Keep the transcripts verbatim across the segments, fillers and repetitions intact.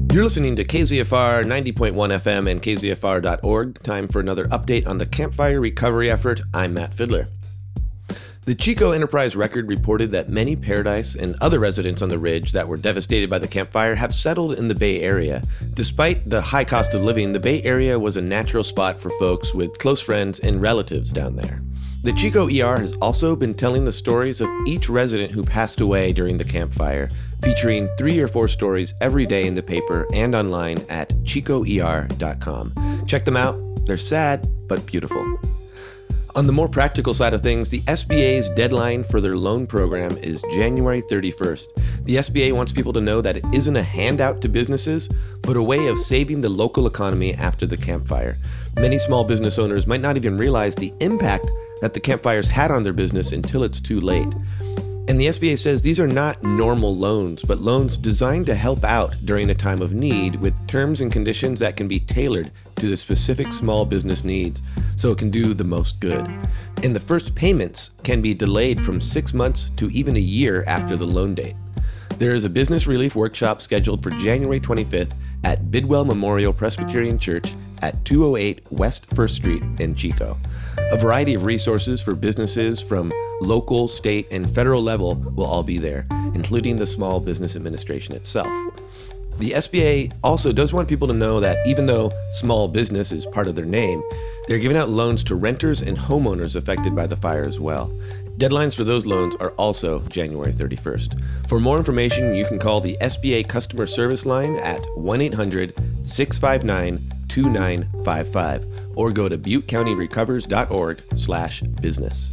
You're listening to K Z F R ninety point one F M and K Z F R dot org. Time for another update on the campfire recovery effort. I'm Matt Fiddler. The Chico Enterprise Record reported that many Paradise and other residents on the ridge that were devastated by the campfire have settled in the Bay Area. Despite the high cost of living, the Bay Area was a natural spot for folks with close friends and relatives down there. The Chico E R has also been telling the stories of each resident who passed away during the campfire, featuring three or four stories every day in the paper and online at chico e r dot com. Check them out. They're sad, but beautiful. On the more practical side of things, the S B A's deadline for their loan program is January thirty-first. The S B A wants people to know that it isn't a handout to businesses, but a way of saving the local economy after the campfire. Many small business owners might not even realize the impact that the campfires had on their business until it's too late. And the S B A says these are not normal loans, but loans designed to help out during a time of need with terms and conditions that can be tailored to the specific small business needs so it can do the most good. And the first payments can be delayed from six months to even a year after the loan date. There is a business relief workshop scheduled for January twenty-fifth at Bidwell Memorial Presbyterian Church at two oh eight West First Street in Chico. A variety of resources for businesses from local, state, and federal level will all be there, including the Small Business Administration itself. The S B A also does want people to know that even though small business is part of their name, they're giving out loans to renters and homeowners affected by the fire as well. Deadlines for those loans are also January thirty-first. For more information, you can call the S B A customer service line at one eight hundred six five nine two nine five five or go to butte county recovers dot org slash business.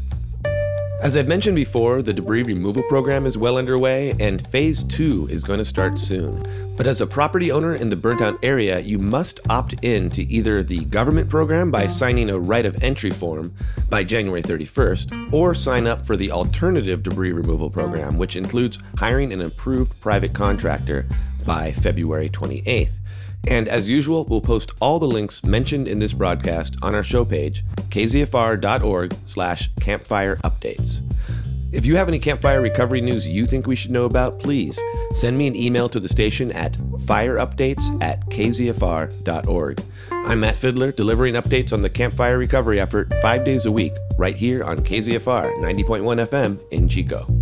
As I've mentioned before, the debris removal program is well underway and phase two is going to start soon. But as a property owner in the burnt-out area, you must opt in to either the government program by signing a right of entry form by January thirty-first, or sign up for the alternative debris removal program, which includes hiring an approved private contractor by February twenty-eighth. And as usual, we'll post all the links mentioned in this broadcast on our show page, K Z F R dot org slash campfire updates. If you have any campfire recovery news you think we should know about, please send me an email to the station at fireupdates at K Z F R dot org. I'm Matt Fiddler, delivering updates on the campfire recovery effort five days a week, right here on K Z F R ninety point one F M in Chico.